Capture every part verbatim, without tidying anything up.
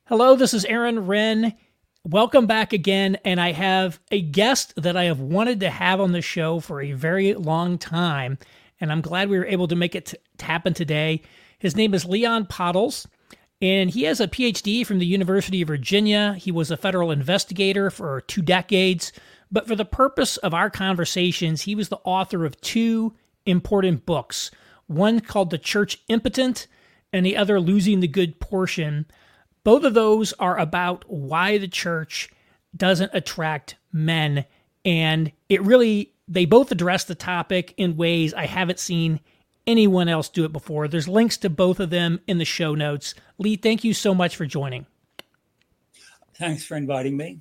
Hello, this is Aaron Wren. Welcome back again, and I have a guest that I have wanted to have on the show for a very long time, and I'm glad we were able to make it t- happen today. His name is Leon Podles, and he has a P H D from the University of Virginia. He was a federal investigator for two decades, but for the purpose of our conversations, he was the author of two important books, one called The Church Impotent, and the other Losing the Good Portion. Both of those are about why the church doesn't attract men, and it really, they both address the topic in ways I haven't seen anyone else do it before. There's links to both of them in the show notes. Lee, thank you so much for joining. Thanks for inviting me.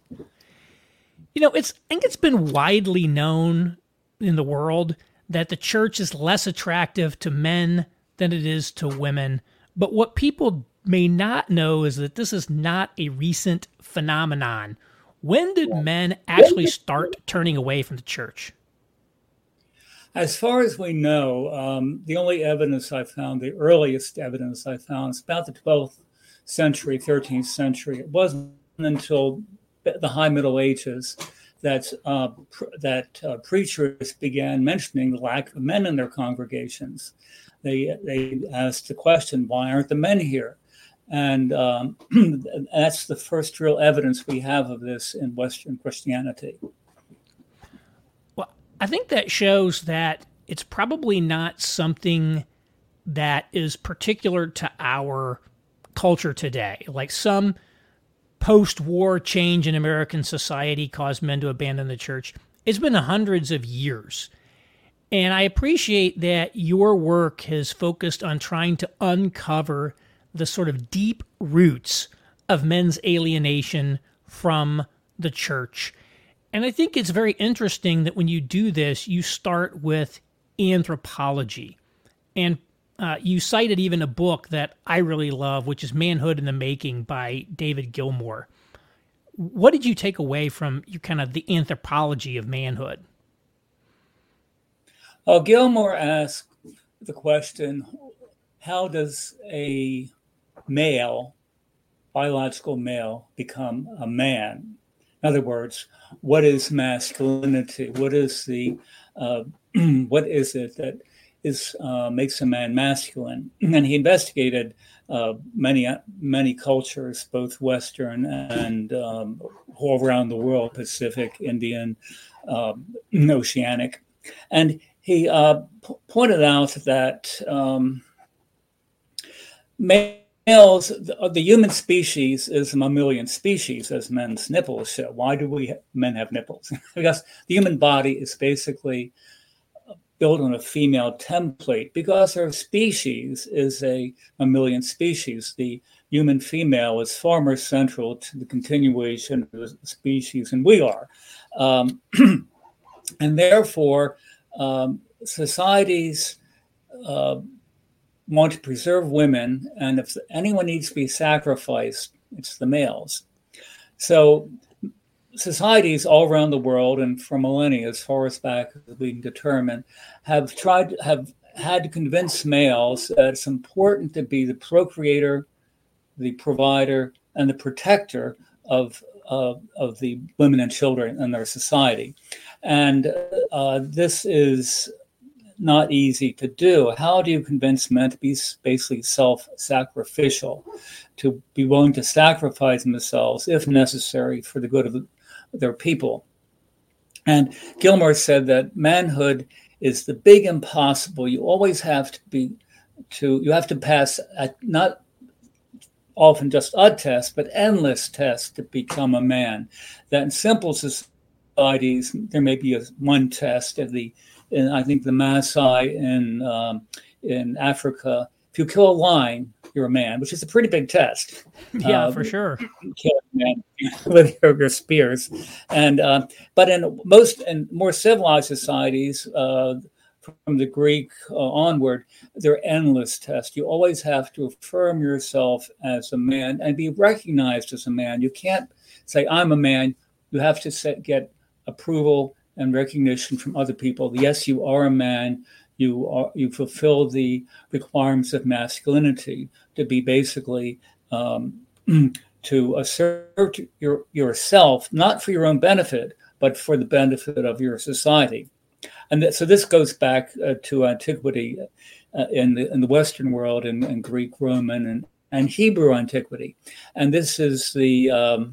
You know, it's I think it's been widely known in the world that the church is less attractive to men than it is to women. But what people may not know is that this is not a recent phenomenon. When did men actually start turning away from the church? As far as we know, um, the only evidence I found, the earliest evidence I found, is about the twelfth century, thirteenth century. It wasn't until the High Middle Ages that uh, pr- that uh, preachers began mentioning the lack of men in their congregations. They they asked the question, why aren't the men here? And um, that's the first real evidence we have of this in Western Christianity. Well, I think that shows that it's probably not something that is particular to our culture today. Like some post-war change in American society caused men to abandon the church. It's been hundreds of years. And I appreciate that your work has focused on trying to uncover the sort of deep roots of men's alienation from the church. And I think it's very interesting that when you do this, you start with anthropology. And uh, you cited even a book that I really love, which is Manhood in the Making by David Gilmour. What did you take away from your kind of the anthropology of manhood? Well, Gilmour asked the question, how does a male, biological male, become a man? In other words, what is masculinity? What is the uh, what is it that is uh, makes a man masculine? And he investigated uh, many many cultures, both Western and um, all around the world, Pacific, Indian, uh, Oceanic, and he uh, p- pointed out that um, males, the, the human species is a mammalian species, as men's nipples show. Why do we men have nipples? Because the human body is basically built on a female template, because our species is a mammalian species. The human female is far more central to the continuation of the species than we are. Um, and therefore, um, societies uh, want to preserve women, and if anyone needs to be sacrificed, it's the males. So societies all around the world, and for millennia, as far as back as we can determine, have tried have had to convince males that it's important to be the procreator, the provider, and the protector of uh, of the women and children in their society. And uh, this is not easy to do. How do you convince men to be basically self-sacrificial, to be willing to sacrifice themselves, if necessary, for the good of the, their people? And Gilmour said that manhood is the big impossible. You always have to be, to you have to pass a, not often just a test, but endless tests to become a man. That in simple societies, there may be a, one test of the, in, I think the Maasai in um, in Africa, if you kill a lion, you're a man, which is a pretty big test. Yeah, uh, for sure. Kill a man with your, your spears, and uh, but in most and more civilized societies, uh, from the Greek uh, onward, they're endless tests. You always have to affirm yourself as a man and be recognized as a man. You can't say I'm a man. You have to set, get approval and recognition from other people. Yes, you are a man. You are you fulfill the requirements of masculinity to be basically um, to assert your, yourself, not for your own benefit, but for the benefit of your society. And th- so this goes back uh, to antiquity uh, in, the, in the Western world, and, and Greek, Roman, and, and Hebrew antiquity. And this is the, um,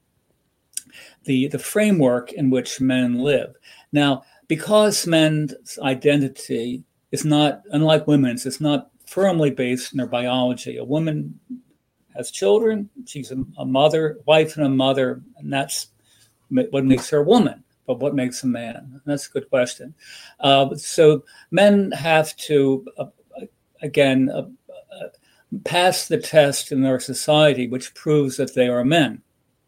the, the framework in which men live. Now, because men's identity is not, unlike women's, it's not firmly based in their biology. A woman has children, she's a, a mother, wife and a mother, and that's what makes her a woman. But what makes a man? That's a good question. Uh, so men have to, uh, again, uh, uh, pass the test in their society, which proves that they are men.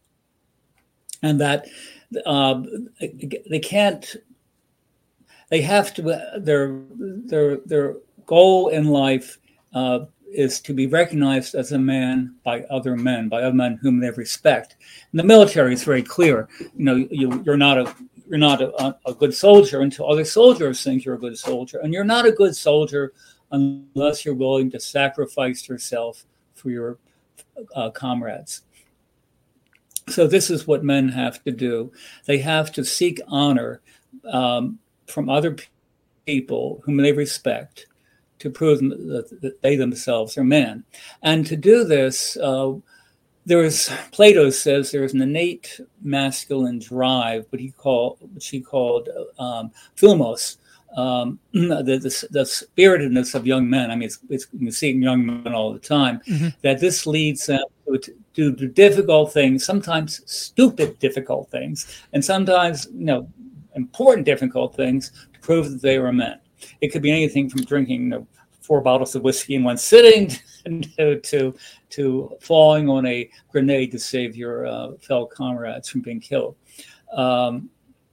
And that uh, they can't, they have to, their, their, their goal in life uh, is to be recognized as a man by other men, by other men whom they respect. In the military, it's very clear. You know, you, you're not a you're not a, a good soldier until other soldiers think you're a good soldier, and you're not a good soldier unless you're willing to sacrifice yourself for your uh, comrades. So this is what men have to do. They have to seek honor um, from other people whom they respect, to prove that they themselves are men. And to do this, uh, there is, Plato says there is an innate masculine drive, what he called, which he called um, philmos, um, the, the, the spiritedness of young men. I mean, it's, it's, you see it in young men all the time, mm-hmm. that this leads them to, to do difficult things, sometimes stupid difficult things, and sometimes, you know, important difficult things to prove that they are men. It could be anything from drinking, you know, four bottles of whiskey in one sitting to, to to falling on a grenade to save your uh, fellow comrades from being killed. Um,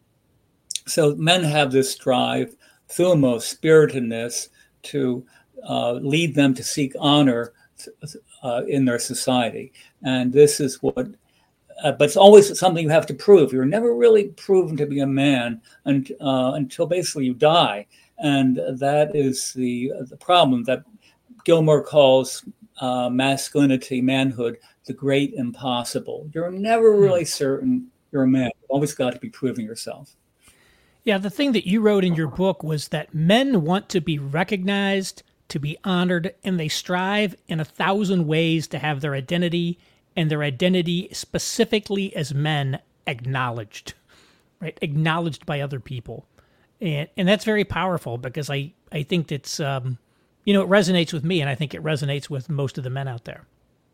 so men have this drive, thumos, spiritedness, to uh, lead them to seek honor uh, in their society. And this is what, uh, but it's always something you have to prove. You're never really proven to be a man and, uh, until basically you die. And that is the the problem that Gilmore calls uh, masculinity, manhood, the great impossible. You're never really certain you're a man. You've always got to be proving yourself. Yeah, the thing that you wrote in your book was that men want to be recognized, to be honored, and they strive in a thousand ways to have their identity and their identity specifically as men acknowledged, right? Acknowledged by other people. And and that's very powerful because I, I think it's, um, you know, it resonates with me, and I think it resonates with most of the men out there.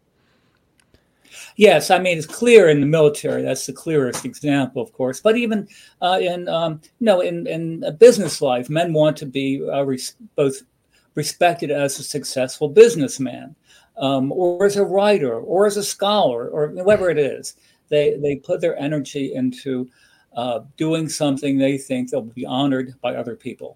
Yes, I mean, it's clear in the military. That's the clearest example, of course. But even uh, in, um, you know, in, in a business life, men want to be uh, res- both respected as a successful businessman, um, or as a writer, or as a scholar, or whatever it is. They they put their energy into uh, doing something they think they'll be honored by other people.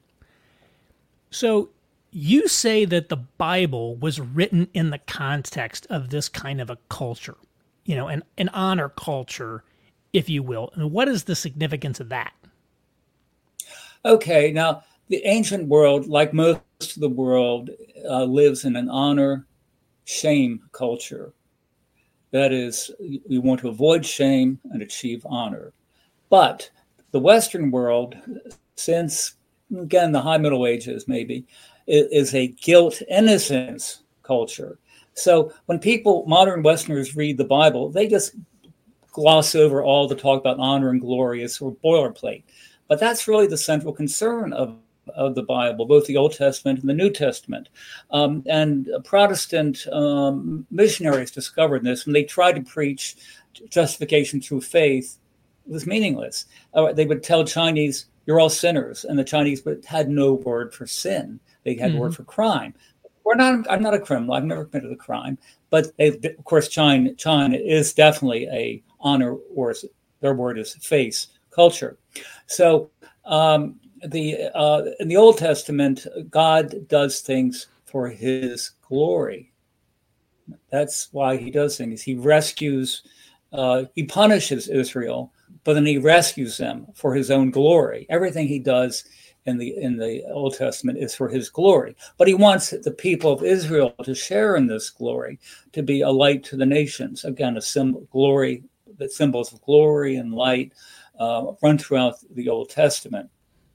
So you say that the Bible was written in the context of this kind of a culture, you know, an, an honor culture, if you will. And what is the significance of that? Okay, now the ancient world, like most of the world, uh, lives in an honor shame culture. That is, we want to avoid shame and achieve honor. But the Western world, since, again, the High Middle Ages maybe, is a guilt innocence culture. So when people, modern Westerners, read the Bible, they just gloss over all the talk about honor and glory as sort of boilerplate. But that's really the central concern of, of the Bible, both the Old Testament and the New Testament. Um, and Protestant um, missionaries discovered this when they tried to preach justification through faith. It was meaningless. Uh, they would tell Chinese, you're all sinners. And the Chinese had no word for sin. They had mm-hmm. a word for crime. We're not, I'm not a criminal. I've never committed a crime. But they, of course, China, China is definitely a honor, or their word is face culture. So um, the uh, in the Old Testament, God does things for his glory. That's why he does things. He rescues, uh, he punishes Israel, but then he rescues them for his own glory. Everything he does in the in the Old Testament is for his glory. But he wants the people of Israel to share in this glory, to be a light to the nations. Again, a symbol, glory, the symbols of glory and light uh, run throughout the Old Testament.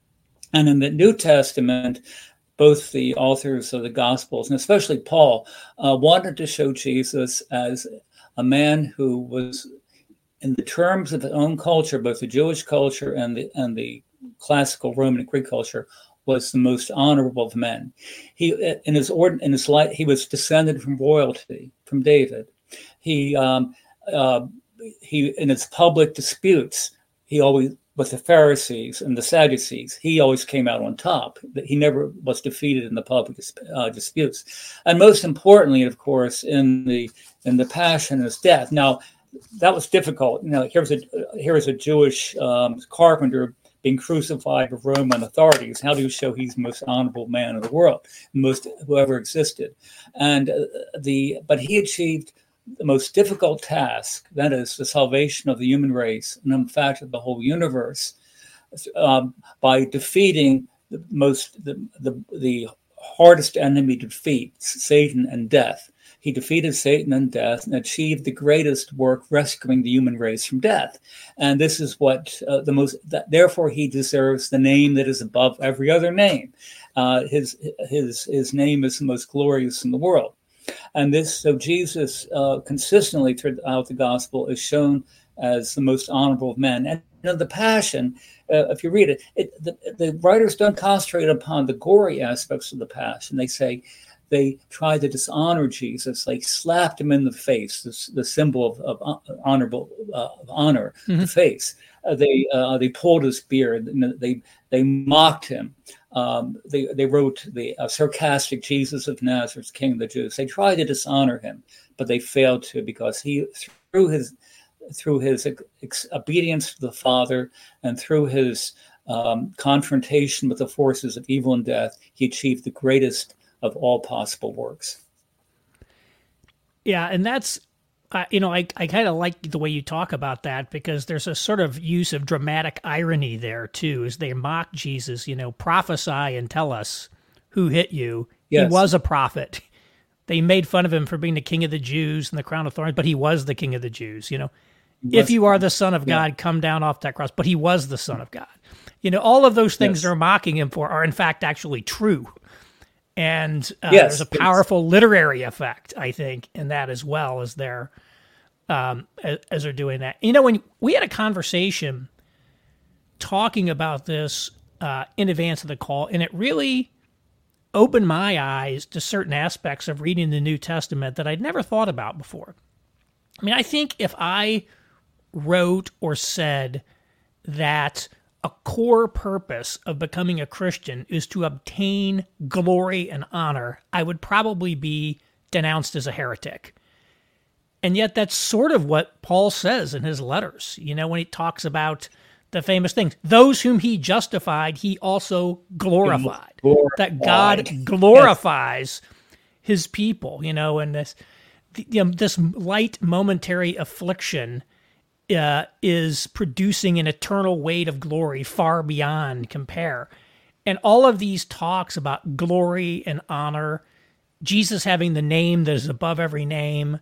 And in the New Testament, both the authors of the Gospels, and especially Paul, uh, wanted to show Jesus as a man who was, in the terms of his own culture, both the Jewish culture and the and the classical Roman and Greek culture, was the most honorable of men. He, in his ord, in his life, he was descended from royalty, from David. He, um, uh, he, in his public disputes, he always, with the Pharisees and the Sadducees, he always came out on top. He never was defeated in the public uh, disputes. And most importantly, of course, in the in the Passion and his death. Now, that was difficult. You know, here's a here's a Jewish um, carpenter being crucified by Roman authorities. How do you show he's the most honorable man in the world, most who ever existed? And uh, the but he achieved the most difficult task, that is the salvation of the human race, and in fact of the whole universe, um, by defeating the most the, the the hardest enemy to defeat, Satan and death. He defeated Satan and death and achieved the greatest work, rescuing the human race from death. And this is what uh, the most. That, therefore, he deserves the name that is above every other name. Uh, his his his name is the most glorious in the world. And this, so Jesus uh, consistently throughout the gospel is shown as the most honorable of men. And you know, the Passion, uh, if you read it, it the, the writers don't concentrate upon the gory aspects of the Passion. They say they try to dishonor Jesus. They slapped him in the face, this, the symbol of, of honorable uh, of honor, mm-hmm. the face. Uh, they uh, they pulled his beard. They they mocked him. Um, they they wrote the uh, sarcastic Jesus of Nazareth, King of the Jews. They tried to dishonor him, but they failed to, because he through his through his ex- obedience to the Father and through his um, confrontation with the forces of evil and death, he achieved the greatest of all possible works. Yeah, and that's. Uh, you know, I, I kind of like the way you talk about that, because there's a sort of use of dramatic irony there, too, as they mock Jesus, you know, prophesy and tell us who hit you. Yes. He was a prophet. They made fun of him for being the king of the Jews and the crown of thorns, but he was the king of the Jews, you know. If you are the Son of God, yeah. come down off that cross. But he was the Son of God. You know, all of those things yes. they're mocking him for are, in fact, actually true. And uh, yes, there's a powerful yes. literary effect, I think, in that as well, as they're um, as, as they're doing that. You know, when we had a conversation talking about this uh, in advance of the call, and it really opened my eyes to certain aspects of reading the New Testament that I'd never thought about before. I mean, I think if I wrote or said that a core purpose of becoming a Christian is to obtain glory and honor, I would probably be denounced as a heretic. And yet that's sort of what Paul says in his letters, you know, when he talks about the famous things. Those whom he justified, he also glorified. glorified. That God glorifies yes. his people, you know, and this, you know, this light momentary affliction Uh, is producing an eternal weight of glory far beyond compare. And all of these talks about glory and honor, Jesus having the name that is above every name,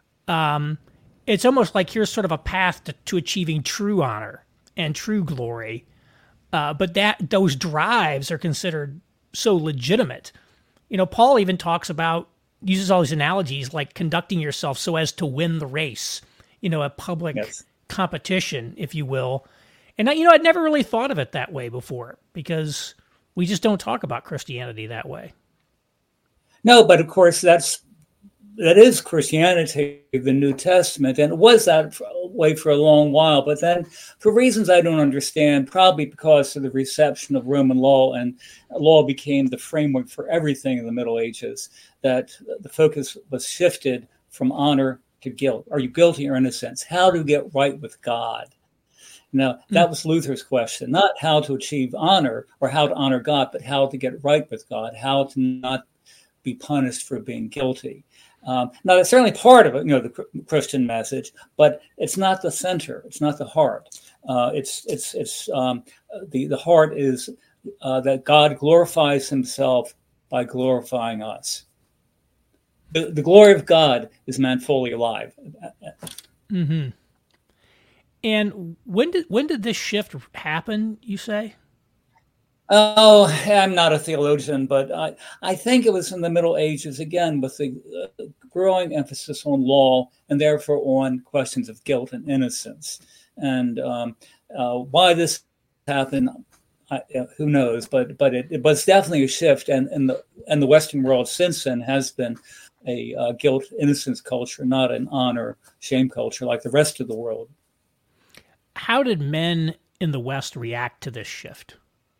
um, it's almost like here's sort of a path to, to achieving true honor and true glory. Uh, but that those drives are considered so legitimate. You know, Paul even talks about, uses all these analogies like conducting yourself so as to win the race, you know, a public yes. competition, if you will. And, you know, I'd never really thought of it that way before, because we just don't talk about Christianity that way. No, but of course, that's that is Christianity, the New Testament, and it was that way for a long while. But then, for reasons I don't understand, probably because of the reception of Roman law, and law became the framework for everything in the Middle Ages, that the focus was shifted from honor to guilt. Are you guilty or innocent? How to get right with God? Now, that was Luther's question, not how to achieve honor or how to honor God, but how to get right with God, how to not be punished for being guilty. Um, now, that's certainly part of it, you know, the Christian message, but it's not the center. It's not the heart. Uh, it's it's it's um, the the heart is uh, that God glorifies himself by glorifying us. The, the glory of God is man fully alive. Mm-hmm. And when did when did this shift happen, you say? Oh, I'm not a theologian, but I, I think it was in the Middle Ages, again, with the uh, growing emphasis on law and therefore on questions of guilt and innocence. And um, uh, why this happened, I, uh, who knows? But but it, it was definitely a shift, and, and the and the Western world since then has been a uh, guilt innocence culture, not an honor shame culture like the rest of the world. How did men in the West react to this shift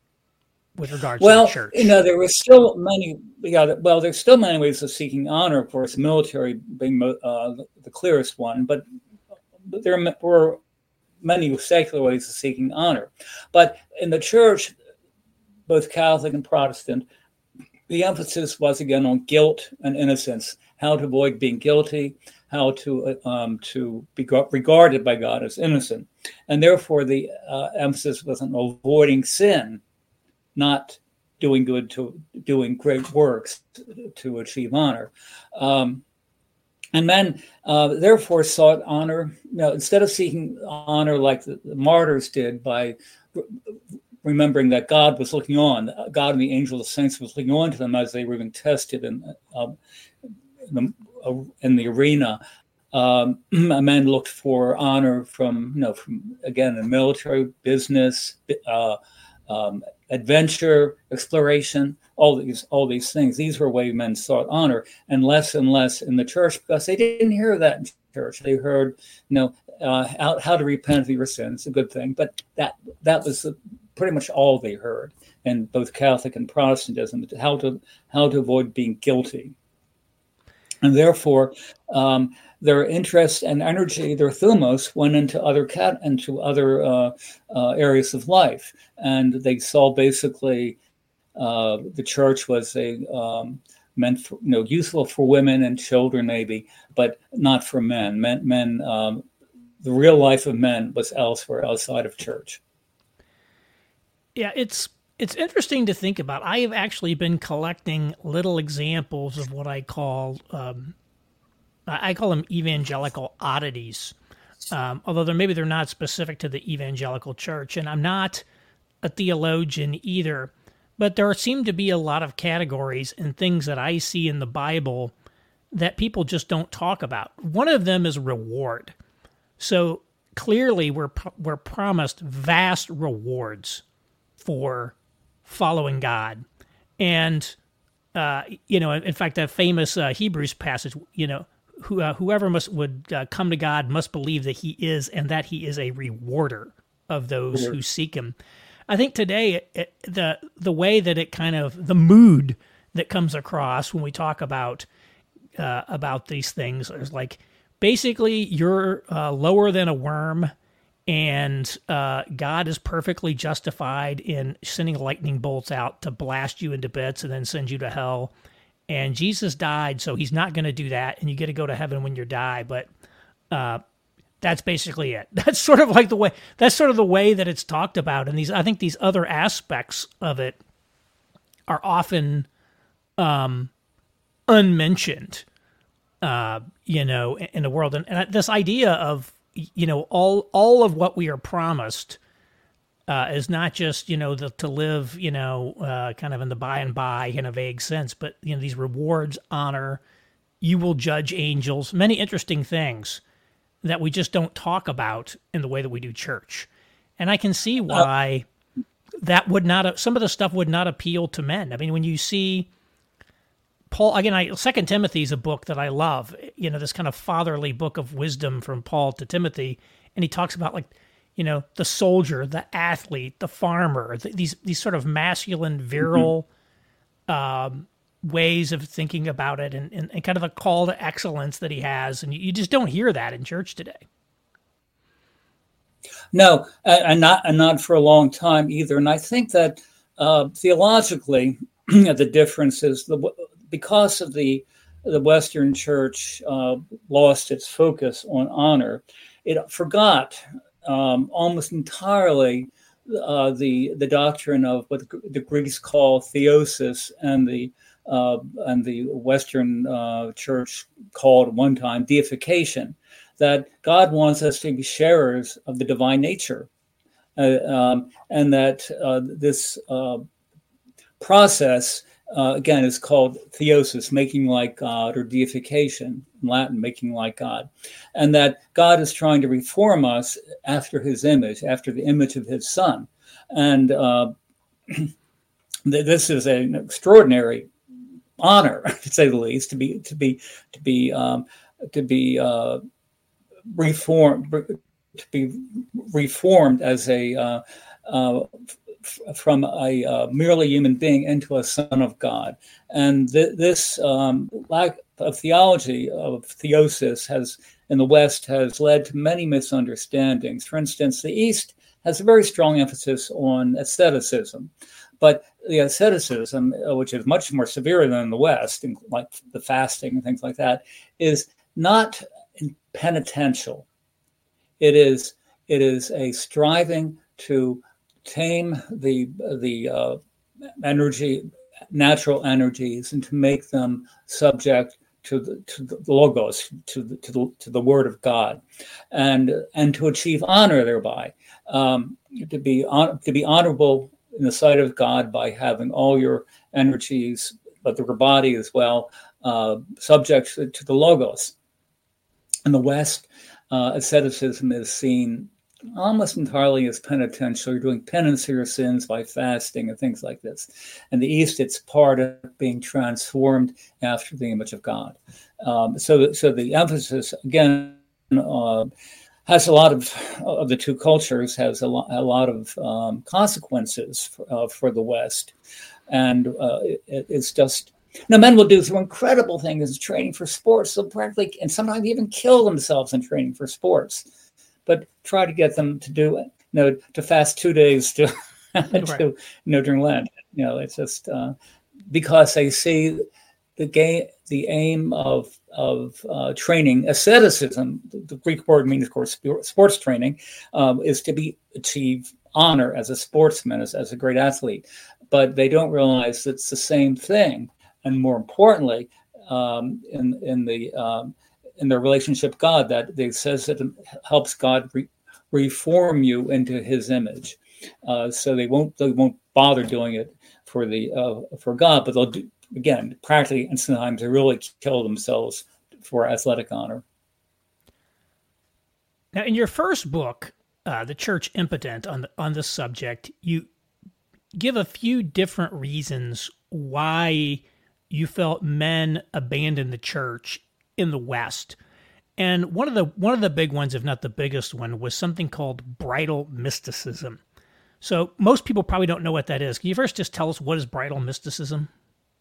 with regards well, to the church? You know, there were still many, yeah, well, there's still many ways of seeking honor, of course, military being uh, the clearest one, but there were many secular ways of seeking honor. But in the church, both Catholic and Protestant, the emphasis was again on guilt and innocence, how to avoid being guilty, how to um, to be regarded by God as innocent. And therefore, the uh, emphasis was on avoiding sin, not doing good to doing great works to achieve honor. Um, and men, uh, therefore, sought honor. You know, instead of seeking honor like the, the martyrs did by re- remembering that God was looking on, God and the angels, the saints was looking on to them as they were being tested in, uh, in, the, uh, in the arena. Um, men looked for honor from, you know, from again, in military, business, uh, um, adventure, exploration, all these, all these things. These were ways men sought honor, and less and less in the church because they didn't hear that in church. They heard, you know, uh, how, how to repent of your sins, a good thing, but that that was the, pretty much all they heard in both Catholic and Protestantism. How to how to avoid being guilty, and therefore. Um, Their interest and energy, their thumos, went into other cat into other uh, uh, areas of life, and they saw basically uh, the church was a um, meant for, you know, useful for women and children maybe, but not for men. Men, men um, the real life of men was elsewhere, outside of church. Yeah, it's it's interesting to think about. I have actually been collecting little examples of what I call. Um, I call them evangelical oddities, um, although they're, maybe they're not specific to the evangelical church. And I'm not a theologian either, but there seem to be a lot of categories and things that I see in the Bible that people just don't talk about. One of them is reward. So clearly we're, we're promised vast rewards for following God. And, uh, you know, in fact, that famous uh, Hebrews passage, you know, Who, uh, whoever must would uh, come to God must believe that he is and that he is a rewarder of those who seek him. I think today it, it, the the way that it kind of the mood that comes across when we talk about uh, about these things is like basically you're uh, lower than a worm, and uh, God is perfectly justified in sending lightning bolts out to blast you into bits and then send you to hell. And Jesus died, so he's not going to do that, and you get to go to heaven when you die. But uh, that's basically it. That's sort of like the way. That's sort of the way that it's talked about. And these, I think, these other aspects of it are often um, unmentioned. Uh, you know, in, in the world, and, and this idea of you know all all of what we are promised. Uh, is not just, you know, the, to live, you know, uh, kind of in the by and by in a vague sense, but, you know, these rewards, honor, you will judge angels, many interesting things that we just don't talk about in the way that we do church. And I can see why uh, that would not, some of the stuff would not appeal to men. I mean, when you see Paul, again, I, Second Timothy is a book that I love, you know, this kind of fatherly book of wisdom from Paul to Timothy. And he talks about like, you know, the soldier, the athlete, the farmer, the, these these sort of masculine, virile mm-hmm. um, ways of thinking about it, and, and, and kind of a call to excellence that he has. And you, you just don't hear that in church today. No, and not and not for a long time either. And I think that uh, theologically, the difference is the because of the the Western Church uh, lost its focus on honor, it forgot. Um, almost entirely uh, the the doctrine of what the Greeks call theosis, and the uh, and the Western uh, Church called at one time deification, that God wants us to be sharers of the divine nature, uh, um, and that uh, this uh, process, uh, again, is called theosis, making like God, or deification, in Latin, making like God. And that God is trying to reform us after his image, after the image of his son. And uh, this is an extraordinary honor, to say the least, to be to be to be um, to be uh, reformed, to be reformed as a uh, uh, from a uh, merely human being into a son of God. And th- this um, lack of theology of theosis has, in the West, has led to many misunderstandings. For instance, the East has a very strong emphasis on asceticism, but the asceticism, which is much more severe than the West, like the fasting and things like that, is not penitential. It is it is a striving to tame the the uh, energy, natural energies, and to make them subject to the to the logos, to the to the to the word of God, and and to achieve honor thereby, um, to be on, to be honorable in the sight of God by having all your energies, but your body as well, uh, subject to, to the logos. In the West, uh, asceticism is seen almost entirely as penitential. You're doing penance for your sins by fasting and things like this. In the East, it's part of being transformed after the image of God. Um, so, so the emphasis, again, uh, has a lot of, of the two cultures, has a, lo- a lot of um, consequences for, uh, for the West. And uh, it, it's just, now, men will do some incredible things training for sports, so practically, and sometimes even kill themselves in training for sports. But try to get them to do it, you know, to fast two days to, Right. to you know, during Lent. You know, it's just uh, because they see the game, the aim of of uh, training, asceticism. The Greek word means, of course, sports training, um, is to be achieve honor as a sportsman, as, as a great athlete. But they don't realize that it's the same thing. And more importantly, um, in in the um, in their relationship with God, that it says that it helps God re- reform you into His image. Uh, so they won't they won't bother doing it for the uh, for God, but they'll do, again, practically, and sometimes they really kill themselves for athletic honor. Now, in your first book, uh, The Church Impotent, on the, on this subject, you give a few different reasons why you felt men abandoned the church in the West. And one of the one of the big ones, if not the biggest one, was something called bridal mysticism. So most people probably don't know what that is. Can you first just tell us what is bridal mysticism?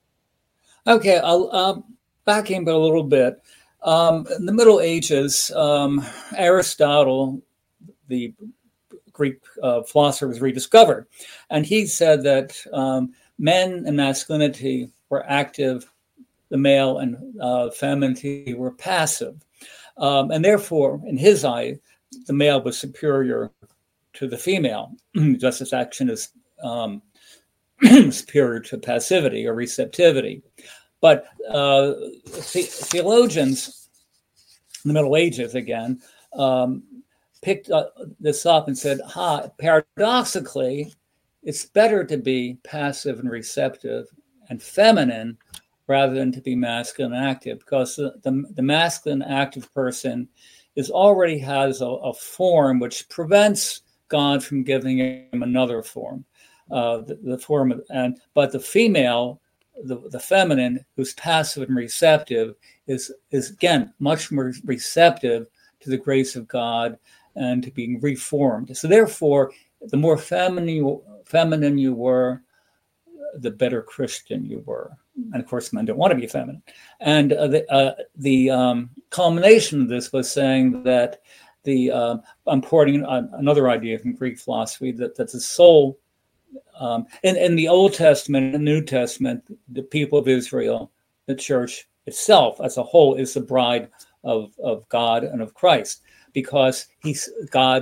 Okay, I'll uh, back in a little bit. Um, in the Middle Ages, um, Aristotle, the Greek uh, philosopher, was rediscovered. And he said that um, men and masculinity were active, the male and uh, femininity were passive. Um, and therefore, in his eye, the male was superior to the female, just as action is um, superior to passivity or receptivity. But uh, the- theologians in the Middle Ages, again, um, picked uh, this up and said, ha, paradoxically, it's better to be passive and receptive and feminine rather than to be masculine and active, because the, the, the masculine active person is already has a, a form which prevents God from giving him another form, uh, the, the form of, and but the female, the, the feminine, who's passive and receptive, is is again much more receptive to the grace of God and to being reformed. So therefore, the more feminine you, feminine you were, the better Christian you were. And of course, men don't want to be feminine. And uh, the uh, the um, culmination of this was saying that the uh, I'm quoting another idea from Greek philosophy that that the soul um, in in the Old Testament and New Testament, the people of Israel, the church itself as a whole, is the bride of of God and of Christ, because he's God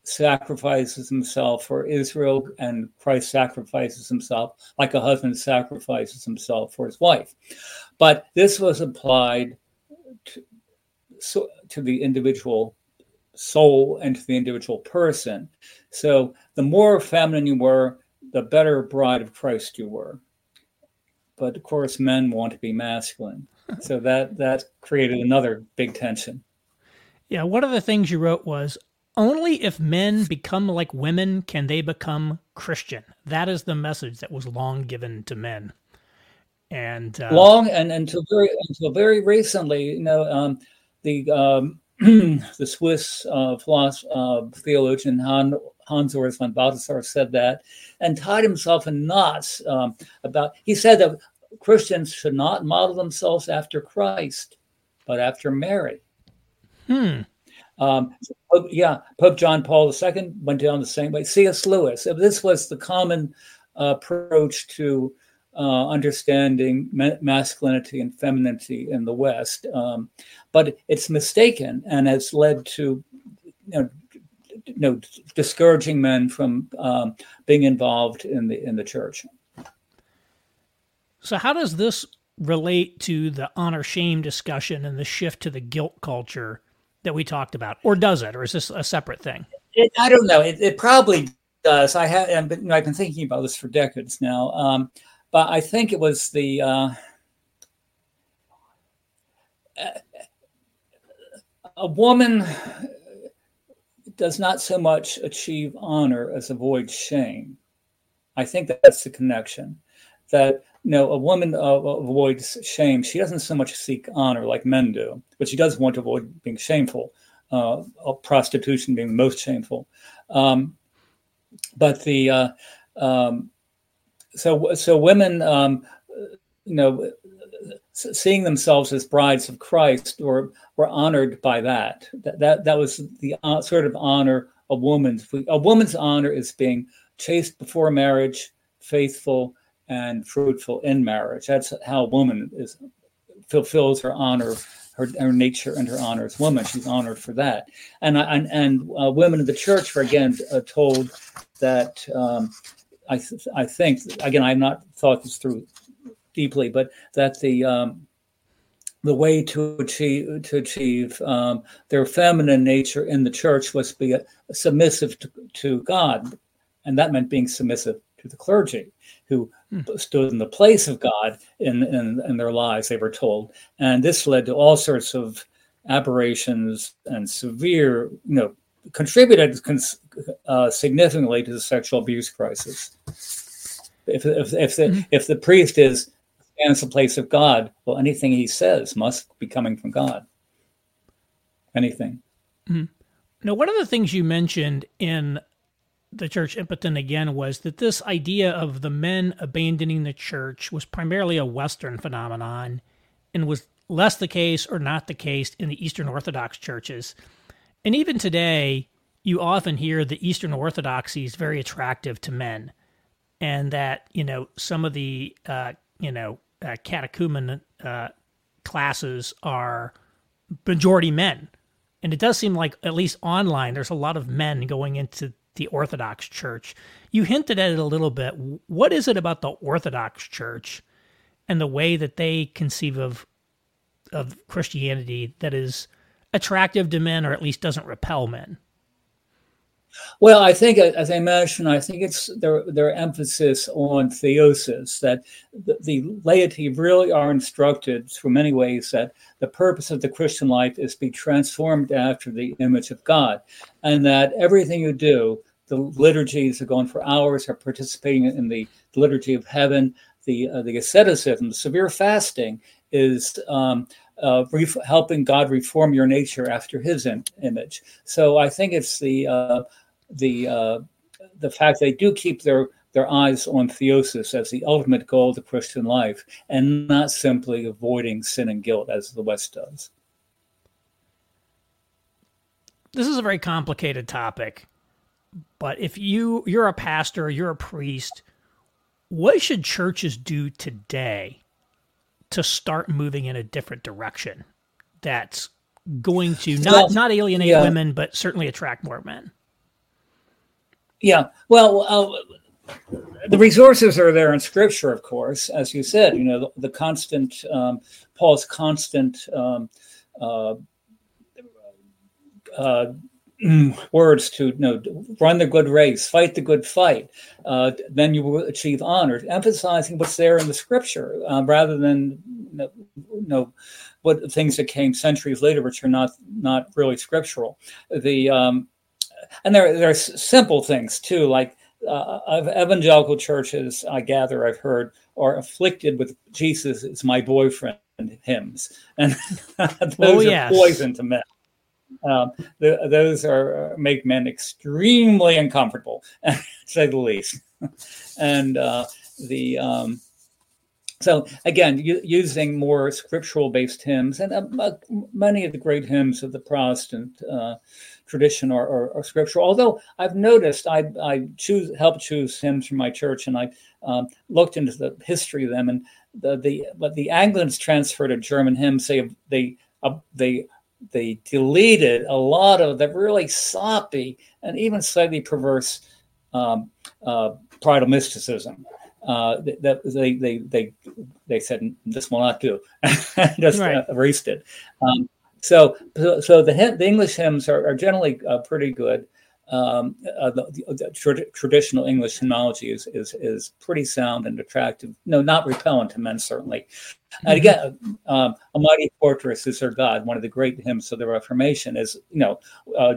sacrifices himself for Israel, and Christ sacrifices himself like a husband sacrifices himself for his wife. But this was applied to, so, to the individual soul and to the individual person. So the more feminine you were, the better bride of Christ you were. But of course, men want to be masculine. So that, that created another big tension. Yeah, one of the things you wrote was, only if men become like women can they become Christian. That is the message that was long given to men. And uh, long and until very until very recently, you know, um, the um, the Swiss uh, philosopher, uh, theologian Han, Hans Urs von Balthasar said that, and tied himself in knots um, about. He said that Christians should not model themselves after Christ, but after Mary. Hmm. Um, Pope, yeah, Pope John Paul the Second went down the same way. C S Lewis. This was the common uh, approach to uh, understanding ma- masculinity and femininity in the West, um, but it's mistaken and has led to, you know, you know discouraging men from um, being involved in the in the church. So, how does this relate to the honor shame discussion and the shift to the guilt culture that we talked about, or does it, or is this a separate thing? It, I don't know. It, it probably does. I have, and, but, you know, I've been thinking about this for decades now. Um, but I think it was the uh, a woman does not so much achieve honor as avoid shame. I think that's the connection. That you know, a woman uh, avoids shame. She doesn't so much seek honor like men do, but she does want to avoid being shameful. Uh, prostitution being most shameful. Um, but the uh, um, so so women, um, you know, seeing themselves as brides of Christ were were honored by that. That that, that was the uh, sort of honor a woman's. A woman's honor is being chaste before marriage, faithful, and fruitful in marriage. That's how a woman is fulfills her honor, her, her nature, and her honor as woman. She's honored for that. And and, and uh, women in the church were again uh, told that. Um, I th- I think again I've not thought this through deeply, but that the um, the way to achieve to achieve um, their feminine nature in the church was to be a, submissive to, to God, and that meant being submissive to the clergy, who hmm. stood in the place of God in, in, in their lives, they were told. And this led to all sorts of aberrations and severe, you know, contributed uh, significantly to the sexual abuse crisis. If, if, if, the, mm-hmm. if the priest is stands in the place of God, well, anything he says must be coming from God. Anything. Mm-hmm. Now, one of the things you mentioned in the church impotent again was that this idea of the men abandoning the church was primarily a Western phenomenon and was less the case or not the case in the Eastern Orthodox churches. And even today, you often hear the Eastern Orthodoxy is very attractive to men, and that, you know, some of the, uh, you know, uh, catechumen uh, classes are majority men. And it does seem like, at least online, there's a lot of men going into the Orthodox Church. You hinted at it a little bit. What is it about the Orthodox Church and the way that they conceive of of Christianity that is attractive to men, or at least doesn't repel men? Well, I think, as I mentioned, I think it's their their emphasis on theosis, that the, the laity really are instructed through many ways that the purpose of the Christian life is to be transformed after the image of God, and that everything you do, the liturgies are going for hours, are participating in the liturgy of heaven, the uh, the asceticism, the severe fasting is um, uh, ref- helping God reform your nature after His in- image. So I think it's the uh, the uh, the fact they do keep their their eyes on theosis as the ultimate goal of the Christian life, and not simply avoiding sin and guilt as the West does. This is a very complicated topic, but if you you're a pastor, you're a priest, what should churches do today to start moving in a different direction that's going to not, well, not alienate yeah. women, but certainly attract more men? Yeah. Well, uh, the resources are there in Scripture, of course, as you said. You know, the, the constant um, Paul's constant um, uh, uh, words to you know run the good race, fight the good fight. Uh, then you will achieve honor, emphasizing what's there in the Scripture uh, rather than you know, you know what things that came centuries later, which are not not really scriptural. The um, and there there's simple things too, like uh, evangelical churches, I gather I've heard, are afflicted with Jesus is my boyfriend hymns, and those Oh, are yes. poison to men. Um, the, those are make men extremely uncomfortable, to say the least. And uh, the um, so again, u- using more scriptural-based hymns, and uh, many of the great hymns of the Protestant uh, tradition are, are, are scriptural. Although I've noticed, I I choose help choose hymns from my church, and I um, looked into the history of them, and the the but the Anglicans transferred a German hymns. They they uh, they they deleted a lot of the really soppy and even slightly perverse um, uh, bridal mysticism. Uh, that they they they they said this will not do, just Right. uh, erased it. Um, so so the the English hymns are, are generally uh, pretty good. Um, uh, the, the tra- traditional English hymnology is, is is pretty sound and attractive. No, not repellent to men, certainly. And again, um, "A Mighty Fortress Is Our God," one of the great hymns of the Reformation, is, you know, uh,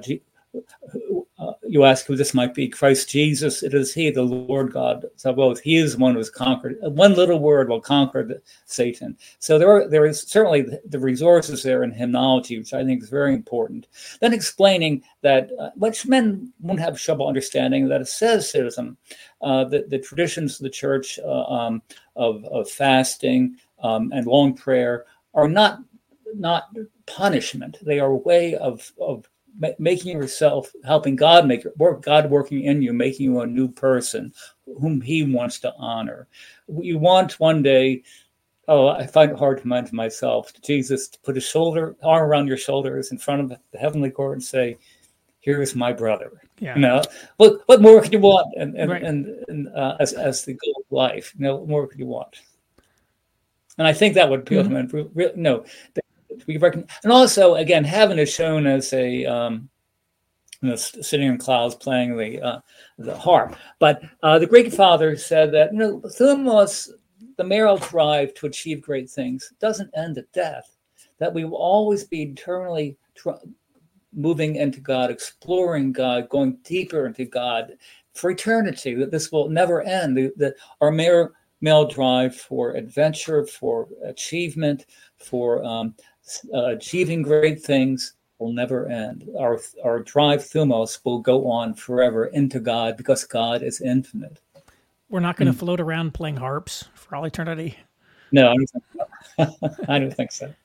uh, you ask who this might be. Christ Jesus, it is He, the Lord God. So both He is the one who has conquered. One little word will conquer the, Satan. So there are there is certainly the, the resources there in hymnology, which I think is very important. Then explaining that, uh, which men won't have trouble understanding, that asceticism, uh, the, the traditions of the church uh, um, of, of fasting, Um, and long prayer are not not punishment. They are a way of of ma- making yourself, helping God make work, God working in you, making you a new person whom He wants to honor. You want one day. Oh, I find it hard to mind to myself, Jesus to put His shoulder arm around your shoulders in front of the heavenly court and say, "Here is my brother." Yeah. You know, what what more could you want? And and Right. and, and uh, as as the goal of life, you know, what more could you want? And I think that would appeal to Mm-hmm. men. Re- No, we reckon, and also again, heaven is shown as a um, you know, sitting in clouds playing the uh, the harp. But uh, the Greek father said that you know, thumos, the male drive to achieve great things, doesn't end at death. That we will always be eternally tr- moving into God, exploring God, going deeper into God for eternity. That this will never end. The, the, our male male drive for adventure, for achievement, for um, uh, achieving great things will never end. Our our drive thumos will go on forever into God because God is infinite. We're not going to float around playing harps for all eternity. No, I don't think so. I don't think so.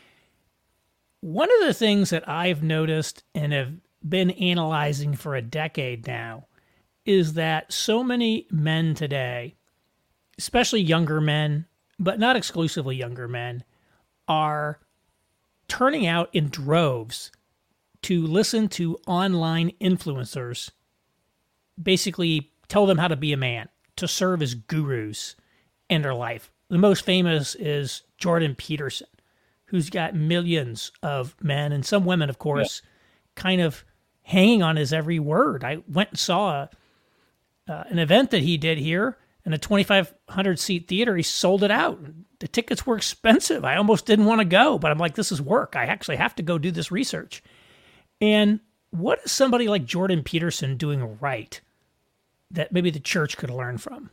One of the things that I've noticed and have been analyzing for a decade now is that so many men today, especially younger men, but not exclusively younger men, are turning out in droves to listen to online influencers basically tell them how to be a man, to serve as gurus in their life. The most famous is Jordan Peterson, who's got millions of men and some women, of course, yeah. kind of hanging on his every word. I went and saw a, uh, an event that he did here in a twenty-five hundred seat theater. He sold it out. The tickets were expensive. I almost didn't want to go, but I'm like, this is work. I actually have to go do this research. And what is somebody like Jordan Peterson doing right that maybe the church could learn from?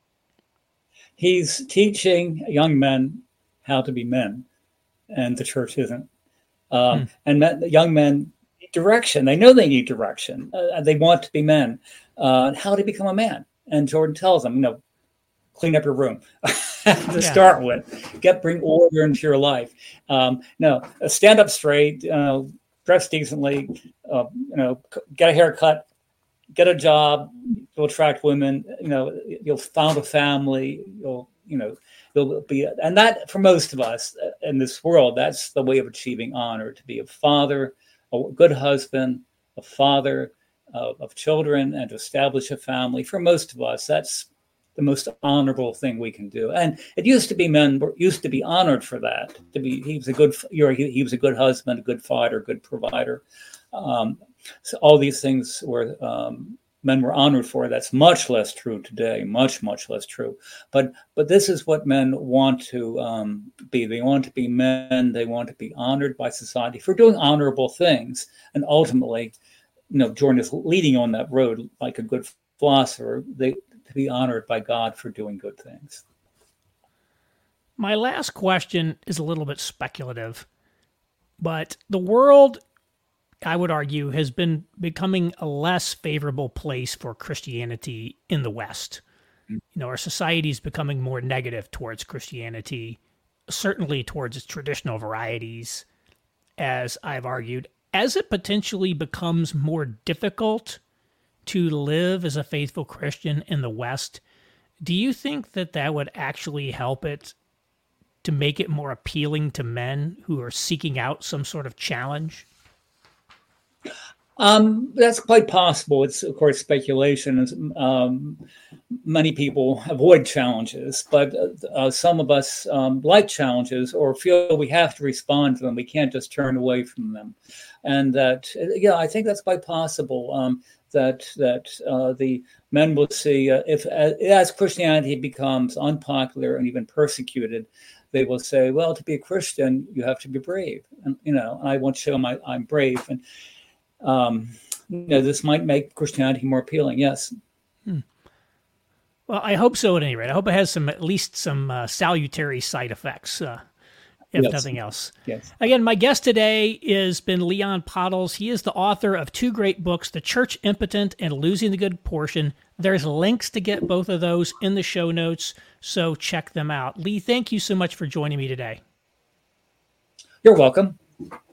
He's teaching young men how to be men, and the church isn't. Um, hmm. And men, young men need direction. They know they need direction. Uh, they want to be men. Uh, how to become a man? And Jordan tells them, you know, clean up your room to yeah. start with. Get bring order into your life. Um, no, stand up straight. Uh, dress decently. Uh, you know, get a haircut. Get a job. You'll attract women. You know, you'll found a family. You'll, you know, you'll be, and that for most of us in this world, that's the way of achieving honor: to be a father, a good husband, a father, of, of children and to establish a family. For most of us, that's the most honorable thing we can do. And it used to be men were used to be honored for that. To be, he was a good, you're, he, he was a good husband, a good fighter, good provider. Um, so all these things were um, men were honored for. That's much less true today. Much, much less true. But but this is what men want to um, be. They want to be men. They want to be honored by society for doing honorable things. And ultimately, you know, Jordan is leading on that road like a good philosopher. They to be honored by God for doing good things. My last question is a little bit speculative, but the world, I would argue, has been becoming a less favorable place for Christianity in the West. Mm. You know, our society is becoming more negative towards Christianity, certainly towards its traditional varieties, as I've argued. As it potentially becomes more difficult to live as a faithful Christian in the West, do you think that that would actually help it to make it more appealing to men who are seeking out some sort of challenge? Um, that's quite possible. It's, of course, speculation. Um, many people avoid challenges, but uh, some of us um, like challenges or feel we have to respond to them. We can't just turn away from them. And that, yeah, I think that's quite possible. Um, that that uh, the men will see uh, if as, as Christianity becomes unpopular and even persecuted, they will say, well, to be a Christian, you have to be brave. And, you know, I want to show my, I'm brave. And, um, you know, this might make Christianity more appealing. Yes. Hmm. Well, I hope so at any rate. I hope it has some, at least some uh, salutary side effects, uh, if yes. nothing else. Yes. Again, my guest today has been Leon Podles. He is the author of two great books, The Church Impotent and Losing the Good Portion. There's links to get both of those in the show notes, so check them out. Lee, thank you so much for joining me today. You're welcome.